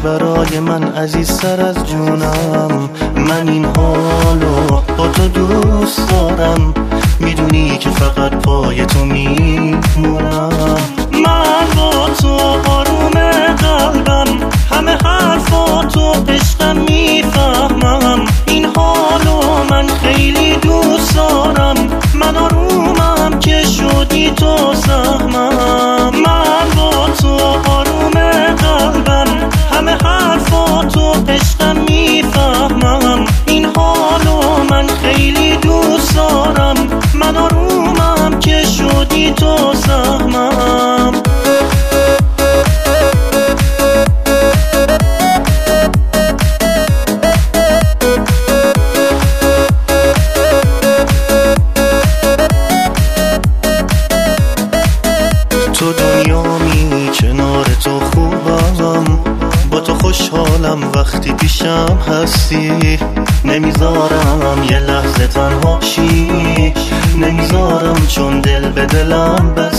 برای من عزیزتر از جونم. من این حالو با تو دوست دارم، میدونی که فقط پای تو میمونم. من با تو آروم قلبم، همه حرفاتو عشقم میفهمم. این حالو من خیلی دوست دارم، من آرومم که شدی تو سهمم. من با تو آروم قلبم، همه حرفاتو عشقم میفهمم. این حالو من خیلی دوست دارم، من آرومم که شدی تو سهمم. تو دنیامی، کنار تو خوبم، با تو خوشحالم وقتی پیشم هستی. نمیذارم یه لحظه تنها شی، نمیذارم چون دل به دلم بستی.